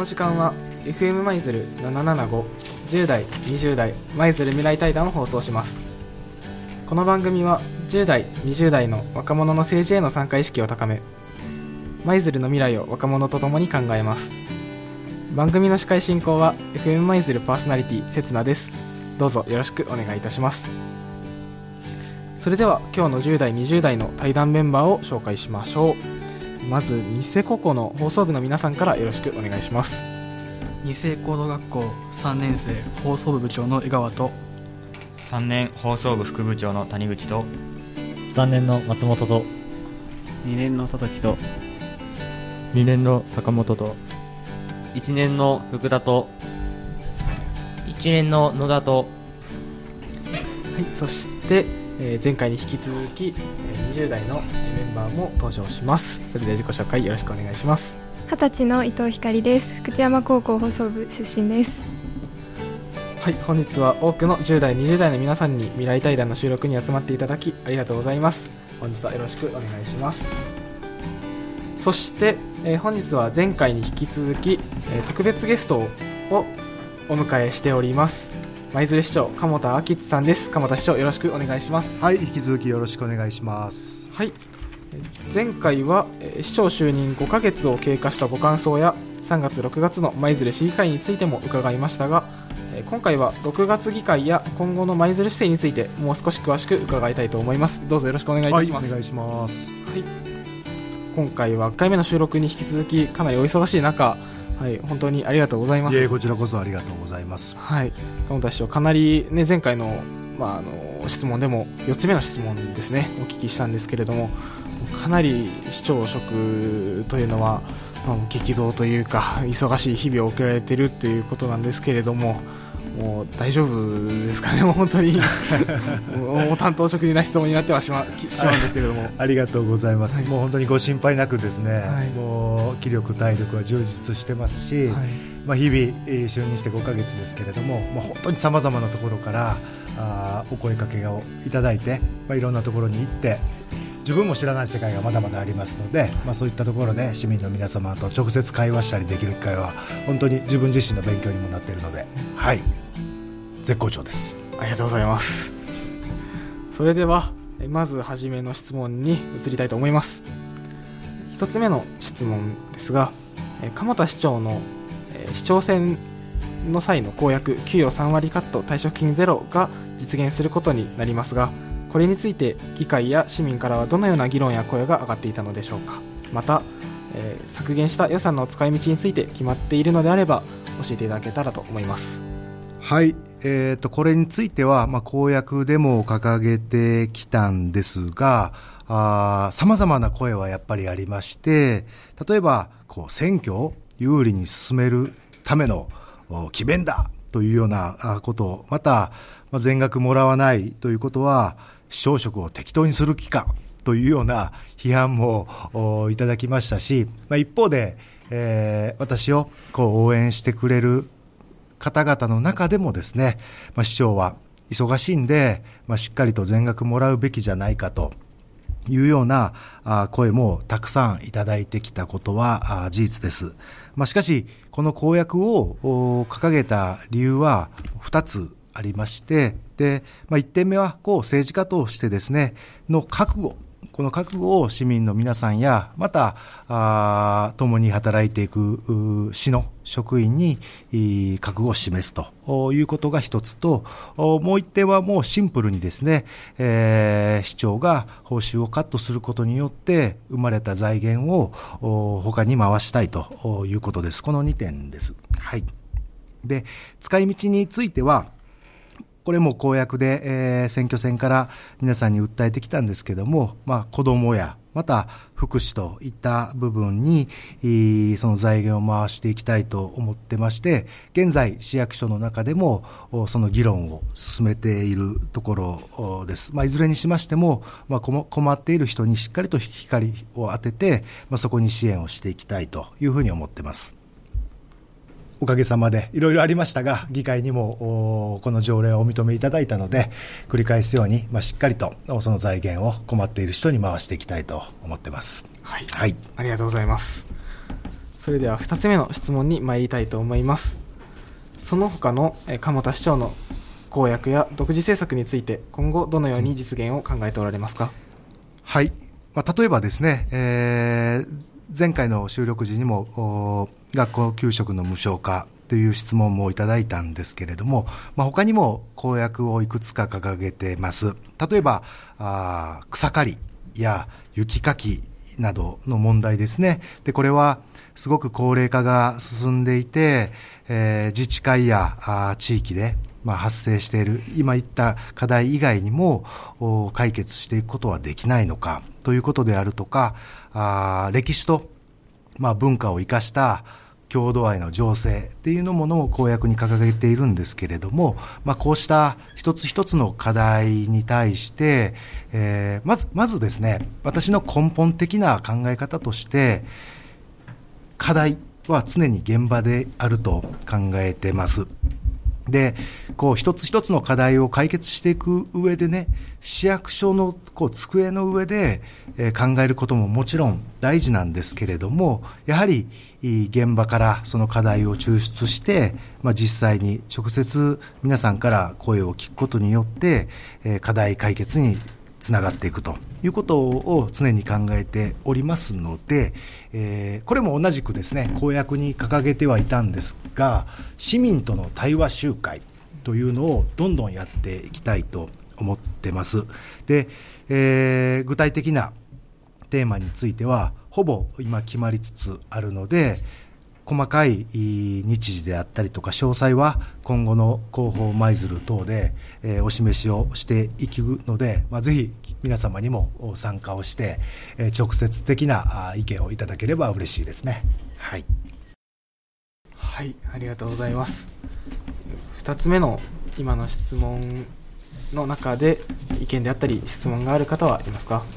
時間は FM 舞鶴775 10代20代舞鶴未来対談を放送します。この番組は10代20代の若者の政治への参加意識を高め、舞鶴の未来を若者と共に考えます。番組の司会進行は FM 舞鶴パーソナリティせつなです。どうぞよろしくお願いいたします。それでは今日の10代20代の対談メンバーを紹介しましょう。まずニセココの放送部の皆さんからよろしくお願いします。 二世高等学校3年生放送部部長の江川と、 3年放送部副部長の谷口と、 3年の松本と、 2年の田崎と、 2年の坂本と、 1年の福田と、 1年の野田と、 はい、そして前回に引き続き20代のメンバーも登場します。それでは自己紹介よろしくお願いします。 20歳の伊藤ひかりです。福知山高校放送部出身です。 はい、本日は多くの10代20代の皆さんに未来対談の収録に集まっていただきありがとうございます。本日はよろしくお願いします。そして、本日は前回に引き続き、特別ゲストをお迎えしております。舞鶴市長鴨田昭津さんです。鴨田市長よろしくお願いします。 はい、引き続きよろしくお願いします。 はい、前回は市長就任5ヶ月を経過したご感想や3月6月の舞鶴市議会についても伺いましたが、今回は6月議会や今後の舞鶴市政についてもう少し詳しく伺いたいと思います。どうぞよろしくお願いいたします。 はい、お願いします。 はい、今回は1回目の収録に引き続きかなりお忙しい中、はい、本当にありがとうございます。 こちらこそありがとうございます。 はい、鴨田市長かなり、ね、前回の、質問でも4つ目の質問ですねお聞きしたんですけれども、かなり市長職というのは、激動というか忙しい日々を送られているということなんですけれども、もう大丈夫ですかね。もう本当にもう担当職人な質問になってはしまうんですけれどもありがとうございます、 はい、 もう本当にご心配なくですね、 はい、 もう気力体力は充実してますし、はい、日々、就任して5ヶ月ですけれども、本当にさまざまなところからお声かけをいただいて、いろんなところに行って自分も知らない世界がまだまだありますので、そういったところで市民の皆様と直接会話したりできる機会は本当に自分自身の勉強にもなっているので、はい、絶好調です。 ありがとうございます。それではまず初めの質問に移りたいと思います。一つ目の質問ですが、鴨田市長の市長選の際の公約給与3割カット退職金ゼロが実現することになりますが、これについて議会や市民からはどのような議論や声が上がっていたのでしょうか。また、削減した予算の使い道について決まっているのであれば教えていただけたらと思います。 はい、これについては、公約でも掲げてきたんですが、様々な声はやっぱりありまして、例えば選挙を有利に進めるための詭弁だというようなことまた、全額もらわないということは市長職を適当にする気かというような批判もいただきましたし、一方で、私を応援してくれる方々の中でもですね、市長は忙しいんで、しっかりと全額もらうべきじゃないかというような声もたくさんいただいてきたことは事実です。しかしこの公約を掲げた理由は2つありまして、で、1点目は政治家としてですねの覚悟、この覚悟を市民の皆さんやまた共に働いていく市の職員に覚悟を示すということが一つと、もう一点はもうシンプルにですね、市長が報酬をカットすることによって生まれた財源を他に回したいということです。この2点です。はい。で、使い道についてはこれも公約で、選挙戦から皆さんに訴えてきたんですけども、子どもやまた福祉といった部分にその財源を回していきたいと思ってまして、現在市役所の中でもその議論を進めているところです。いずれにしましても、困っている人にしっかりと光を当てて、そこに支援をしていきたいというふうに思っています。おかげさまでいろいろありましたが、議会にもこの条例をお認めいただいたので、繰り返すように、しっかりとその財源を困っている人に回していきたいと思っています。 はい、はい、ありがとうございます。 それでは2つ目の質問に参りたいと思います。その他の鴨田市長の公約や独自政策について今後どのように実現を考えておられますか？ はい。例えばですね、前回の収録時にも学校給食の無償化という質問もいただいたんですけれども、他にも公約をいくつか掲げてます。例えば草刈りや雪かきなどの問題ですね。で、これはすごく高齢化が進んでいて、自治会や地域で発生している今言った課題以外にも解決していくことはできないのかということであるとか、歴史と文化を生かした郷土愛の醸成っていうものを公約に掲げているんですけれども、こうした一つ一つの課題に対して、まずですね、私の根本的な考え方として課題は常に現場であると考えてます。で、一つ一つの課題を解決していく上でね、市役所の机の上で、考えることももちろん大事なんですけれども、やはり現場からその課題を抽出して、実際に直接皆さんから声を聞くことによって、課題解決につながっていくということを常に考えておりますので、これも同じくですね、公約に掲げてはいたんですが、市民との対話集会というのをどんどんやっていきたいと思ってます。で、具体的なテーマについてはほぼ今決まりつつあるので、細かい日時であったりとか詳細は今後の広報舞鶴等でお示しをしていくので、ぜひ皆様にも参加をして直接的な意見をいただければ嬉しいですね。はい。 はい、ありがとうございます。2つ目の今の質問の中で意見であったり質問がある方はいますか？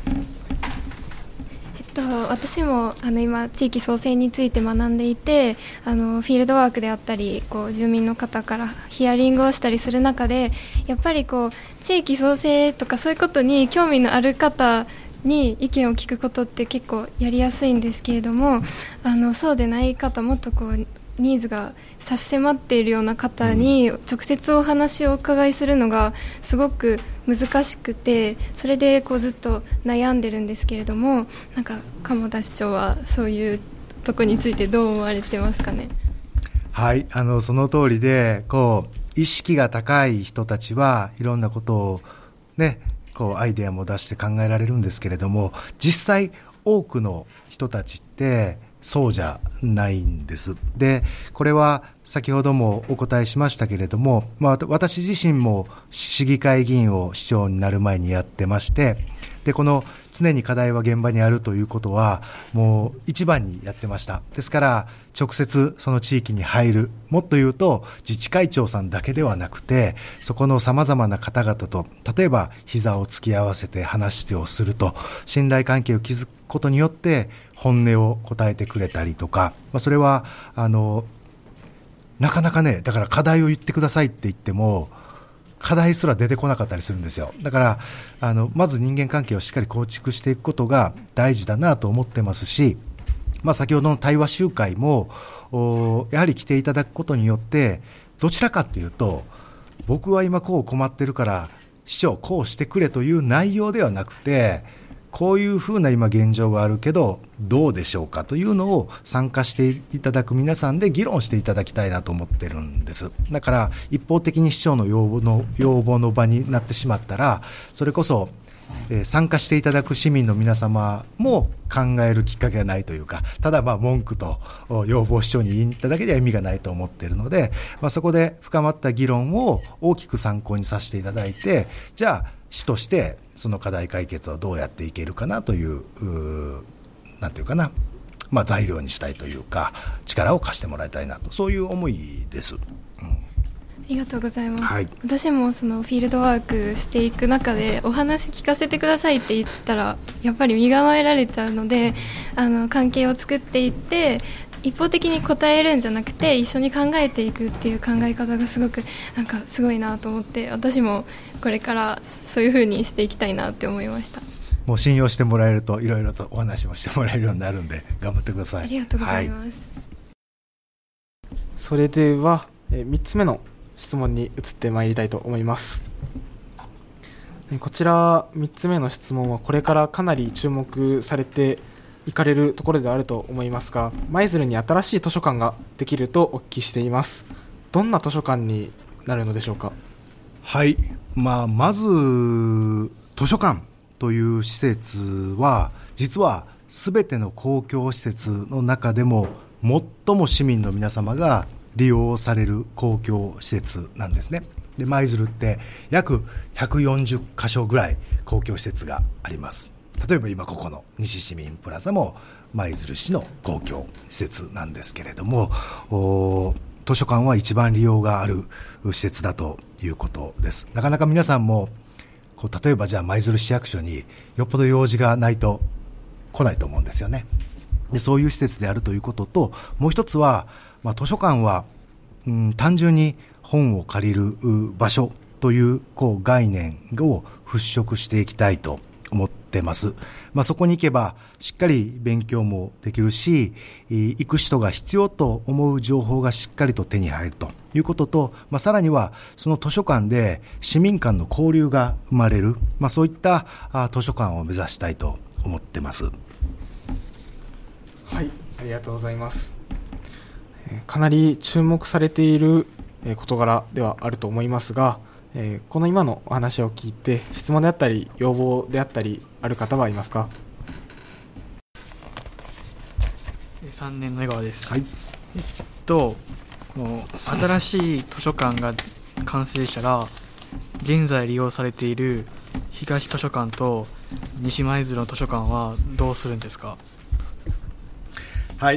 私も今地域創生について学んでいて、フィールドワークであったり住民の方からヒアリングをしたりする中で、やっぱり地域創生とかそういうことに興味のある方に意見を聞くことって結構やりやすいんですけれども、そうでない方、もっとニーズが差し迫っているような方に直接お話をお伺いするのがすごく難しくて、それでずっと悩んでるんですけれども、鴨田市長はそういうとこについてどう思われてますかね？ はい、その通りで、意識が高い人たちはいろんなことをね、アイデアも出して考えられるんですけれども、実際多くの人たちってそうじゃないんです。で、これは先ほどもお答えしましたけれども、私自身も市議会議員を市長になる前にやってまして、で、この常に課題は現場にあるということはもう一番にやってました。ですから直接その地域に入る、もっと言うと自治会長さんだけではなくて、そこの様々な方々と例えば膝を突き合わせて話をすると、信頼関係を築くことによって本音を答えてくれたりとか、それはなかなかね、だから課題を言ってくださいって言っても課題すら出てこなかったりするんですよ。だからまず人間関係をしっかり構築していくことが大事だなと思ってますし、先ほどの対話集会もやはり来ていただくことによって、どちらかっていうと、僕は今困ってるから市長こうしてくれという内容ではなくて、こういうふうな今現状があるけどどうでしょうかというのを参加していただく皆さんで議論していただきたいなと思ってるんです。だから一方的に市長の要望の場になってしまったら、それこそ参加していただく市民の皆様も考えるきっかけがないというか、ただ文句と要望を市長に言いただけでは意味がないと思っているので、そこで深まった議論を大きく参考にさせていただいて、じゃあ市としてその課題解決をどうやっていけるかなという、なんていうかな、材料にしたいというか、力を貸してもらいたいなと、そういう思いです。 ありがとうございます、 はい、 私もそのフィールドワークしていく中でお話聞かせてくださいって言ったらやっぱり身構えられちゃうので、関係を作っていって一方的に答えるんじゃなくて一緒に考えていくっていう考え方がすごくすごいなと思って、私もこれからそういう風にしていきたいなって思いました。 もう信用してもらえるといろいろとお話もしてもらえるようになるんで頑張ってください。 ありがとうございます。 それでは、3つ目の質問に移ってまいりたいと思います。こちら3つ目の質問はこれからかなり注目されていかれるところであると思いますが、舞鶴に新しい図書館ができるとお聞きしています。どんな図書館になるのでしょうか。 はい、まず図書館という施設は実は全ての公共施設の中でも最も市民の皆様が利用される公共施設なんですね。で舞鶴って約140カ所ぐらい公共施設があります。例えば今ここの西市民プラザも舞鶴市の公共施設なんですけれども、図書館は一番利用がある施設だということです。なかなか皆さんも例えばじゃあ舞鶴市役所によっぽど用事がないと来ないと思うんですよね。でそういう施設であるということと、もう一つは、図書館は、単純に本を借りる場所という概念を払拭していきたいと思ってます。そこに行けばしっかり勉強もできるし、行く人が必要と思う情報がしっかりと手に入るということと、さらにはその図書館で市民間の交流が生まれる、そういった図書館を目指したいと思ってます。 はい、ありがとうございます。かなり注目されている事柄ではあると思いますが、この今のお話を聞いて質問であったり要望であったりある方はいますか。 3年の江川です。 はい、 もう新しい図書館が完成したら現在利用されている東図書館と西舞鶴の図書館はどうするんですか。 はい、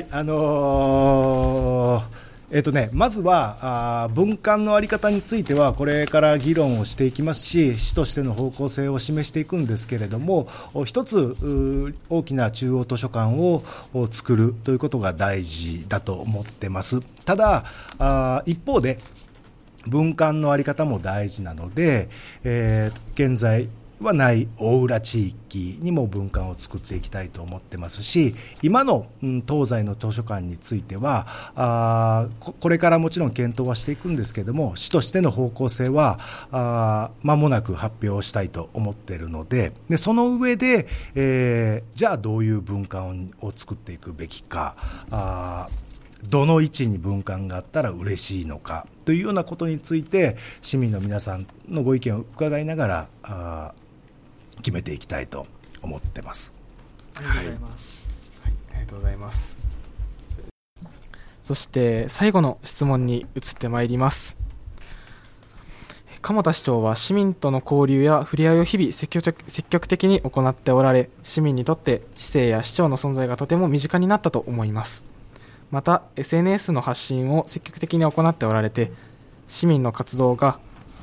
まずは文館の在り方についてはこれから議論をしていきますし、市としての方向性を示していくんですけれども、一つ大きな中央図書館を作るということが大事だと思ってます。ただ一方で文館の在り方も大事なので、現在はない大浦地域にも文館を作っていきたいと思ってますし、今の東西の図書館についてはこれからもちろん検討はしていくんですけれども、市としての方向性は間もなく発表したいと思っているので、その上で、じゃあどういう文館を作っていくべきか、どの位置に文館があったら嬉しいのかというようなことについて市民の皆さんのご意見を伺いながら決めていきたいと思ってます。 ありがとうございます。 はい、ありがとうございます。そして最後の質問に移ってまいります。鴨田市長は市民との交流や触れ合いを日々積極的に行っておられ、市民にとって市政や市長の存在がとても身近になったと思います。また SNS の発信を積極的に行っておられて、市長の活動が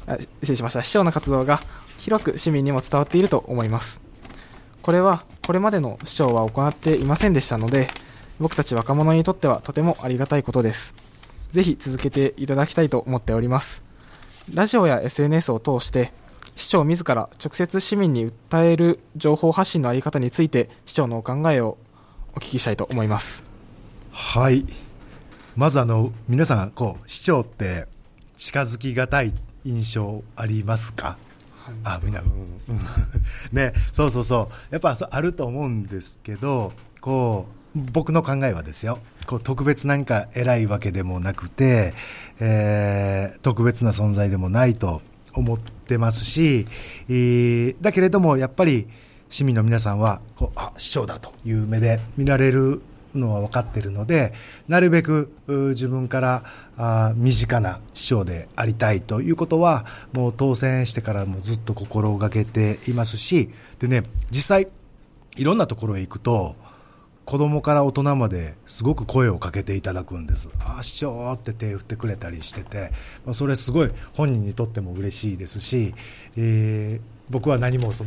広く市民にも伝わっていると思います。これまでの市長は行っていませんでしたので、僕たち若者にとってはとてもありがたいことです。ぜひ続けていただきたいと思っております。ラジオや SNS を通して市長自ら直接市民に訴える情報発信のあり方について市長のお考えをお聞きしたいと思います。 はい、まず皆さん市長って近づきがたい印象ありますか。みんなね、そうやっぱあると思うんですけど、僕の考えはですよ、特別何か偉いわけでもなくて、特別な存在でもないと思ってますし、だけれどもやっぱり市民の皆さんは市長だという目で見られるのは分かっているので、なるべく自分から身近な市長でありたいということはもう当選してからもずっと心がけていますし、でね、実際いろんなところへ行くと子供から大人まですごく声をかけていただくんです。市長って手を振ってくれたりしてて、それすごい本人にとっても嬉しいですし、僕は何も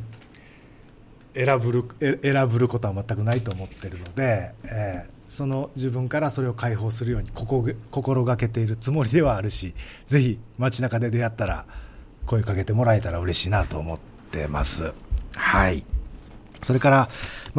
選ぶることは全くないと思っているので、自分からそれを解放するように心がけているつもりではあるし、ぜひ街中で出会ったら声かけてもらえたら嬉しいなと思ってます。はい、 それから、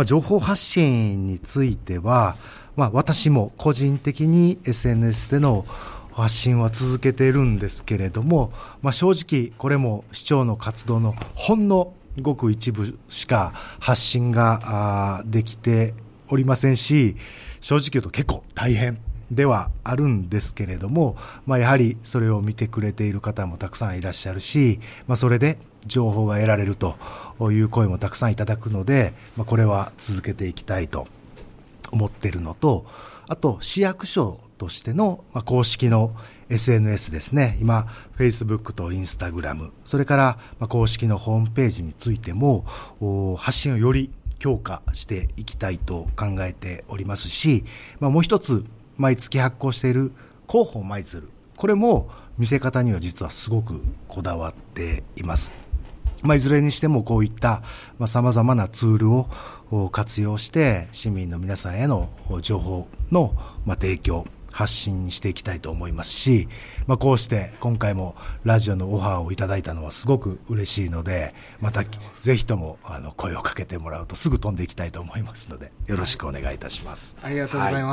情報発信については、私も個人的に SNS での発信は続けているんですけれども、正直これも市長の活動のほんのごく一部しか発信ができておりませんし、正直言うと結構大変ではあるんですけれども、やはりそれを見てくれている方もたくさんいらっしゃるし、それで情報が得られるという声もたくさんいただくので、これは続けていきたいと思っているのと、あと市役所としての公式の SNS ですね。今 Facebook と Instagram、 それから公式のホームページについても発信をより強化していきたいと考えておりますし、もう一つ毎月発行している広報舞鶴、これも見せ方には実はすごくこだわっています。いずれにしてもこういった様々なツールを活用して市民の皆さんへの情報の提供、発信していきたいと思いますし、こうして今回もラジオのオファーをいただいたのはすごく嬉しいので、またぜひとも声をかけてもらうとすぐ飛んでいきたいと思いますので、よろしくお願いいたします。 ありがとうございます。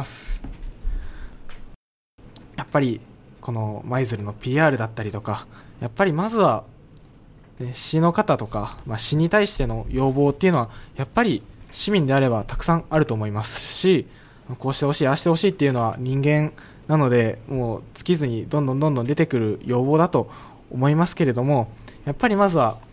やっぱりこの舞鶴の PR だったりとか、やっぱりまずは市の方とか、市に対しての要望っていうのはやっぱり市民であればたくさんあると思いますし、こうしてほしい、ああしてほしいっていうのは人間なので、もう尽きずにどんどん出てくる要望だと思いますけれども、やっぱりまずは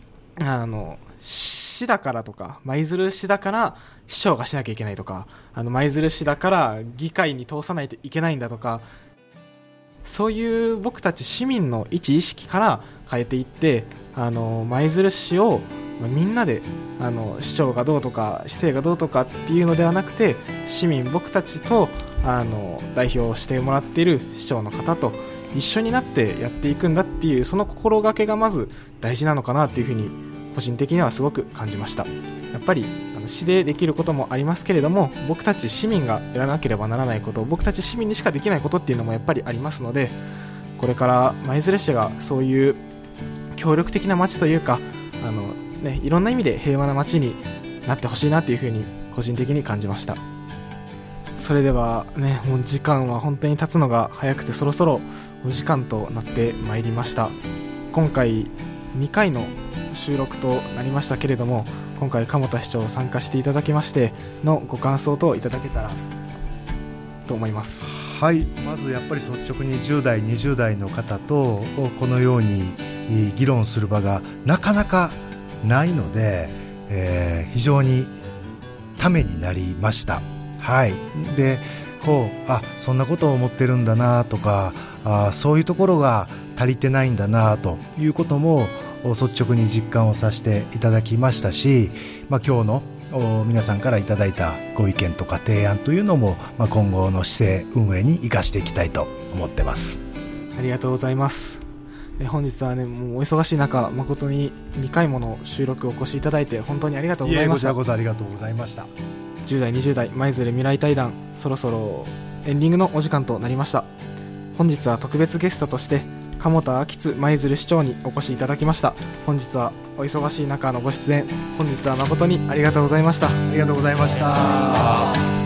市だからとか、舞鶴市だから市長がしなきゃいけないとか、舞鶴市だから議会に通さないといけないんだとか、そういう僕たち市民の一意識から変えていって、舞鶴市をみんなで市長がどうとか市政がどうとかっていうのではなくて、市民僕たちと代表してもらっている市長の方と一緒になってやっていくんだっていう、その心がけがまず大事なのかなっていうふうに個人的にはすごく感じました。やっぱり市でできることもありますけれども、僕たち市民がやらなければならないこと、僕たち市民にしかできないことっていうのもやっぱりありますので、これから舞鶴市がそういう協力的な街というか、いろんな意味で平和な街になってほしいなというふうに個人的に感じました。それではもう時間は本当に経つのが早くて、そろそろお時間となってまいりました。今回2回の収録となりましたけれども、今回鴨田市長参加していただきましてのご感想といただけたらと思います。 はい、まずやっぱり率直に10代20代の方とこのように議論する場がなかなかないので、非常にためになりました。はい、でそんなことを思ってるんだなとか、そういうところが足りてないんだなということも率直に実感をさせていただきましたし、今日の皆さんからいただいたご意見とか提案というのも、今後の市政運営に生かしていきたいと思ってます。 ありがとうございます。本日はもうお忙しい中、誠に2回もの収録をお越しいただいて本当にありがとうございました。 こちらこそありがとうございました。 10代20代舞鶴未来対談、そろそろエンディングのお時間となりました。本日は特別ゲストとして鴨田昭津舞鶴市長にお越しいただきました。本日はお忙しい中のご出演、本日は誠にありがとうございました。 ありがとうございました。